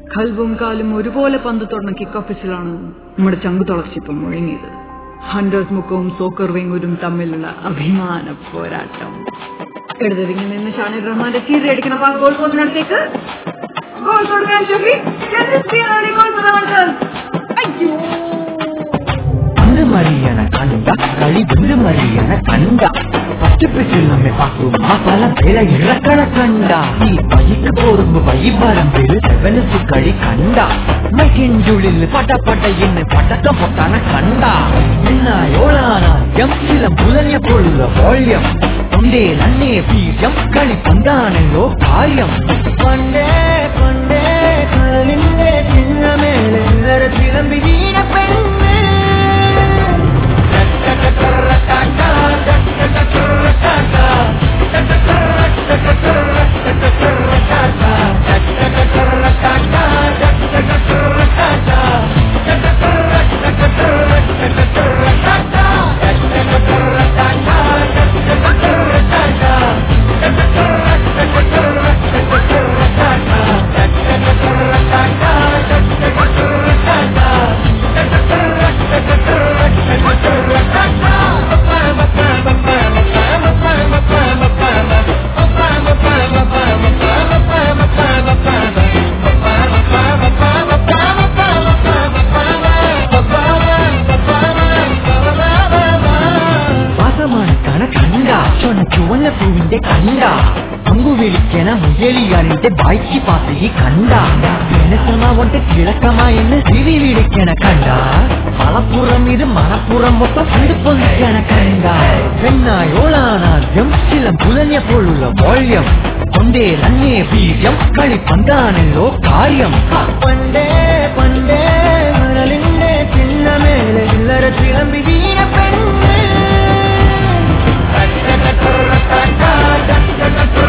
കൽവും കാലും ഒരുപോലെ പന്ത് തൊടുന്ന കിക്ക് ഓഫീസിലാണ് നമ്മുടെ ചങ്കു തുളച്ചിപ്പം മുഴങ്ങിയത്. ഹണ്ടേഴ്സ് മുക്കവും സോക്കർ വെങ്ങൂരും തമ്മിലുള്ള അഭിമാന പോരാട്ടം. ഇടതുവിങ്ങിൽ നിന്ന് ഷാനിർ റഹ്മാന്റെ കീറി അടിക്കണം. ഗോൾ പോസ്റ്റിനടുത്തേക്ക് ഗോൾ കൊടുക്കാൻ ഷഫി. മറിയണ കണ്ട കളി മറിയണ കണ്ട പച്ചപ്പിച്ചിൽ നമ്മെ പാക്കുമ്പ പല പേര ഇറക്കണ കണ്ട ഈ വൈക്ക് പോറുമ്പോ വൈബരമ്പിൽ സെവനസ് കളി കണ്ട മൈക്കിൻറ്റുള്ളിൽ പടപടയിന്ന് പടക്കം പൊട്ടാന കണ്ട എന്നായോളാനാദ്യം ചില പുലഞ്ഞപ്പോഴുള്ള വോള്യം കൊണ്ടേ നന്നേ വീര്യം കളി പന്താണല്ലോ കാര്യം. പണ്ടേ പണ്ടേ കളിന്റെ ചിന്നമേലെ ചിലമ്പി വീണ പെണ്ണ് പൂവിന്റെ കണ്ട പങ്കു വിളിക്കണ മുയലിയാണിന്റെ ബൈക്ക് പാത്തി കണ്ട ജനസമാവട്ടെ കിഴക്കമായെന്ന് തിരി വിളിക്കണ കണ്ട മലപ്പുറം ഇത് മലപ്പുറം മൊത്തം അടുപ്പൊന്നിക്കണ കണ്ട എന്നായോളാനാദ്യം ചില പുലഞ്ഞപ്പോഴുള്ള വോള്യം കൊണ്ടേ നന്നേ വീര്യം കളി പന്താണല്ലോ കാര്യം. പണ്ടേ പണ്ടേ മണലിന്റെ ചിന്നമേലെ ചില്ലറ ചിലമ്പി വീണ പെണ്ണ്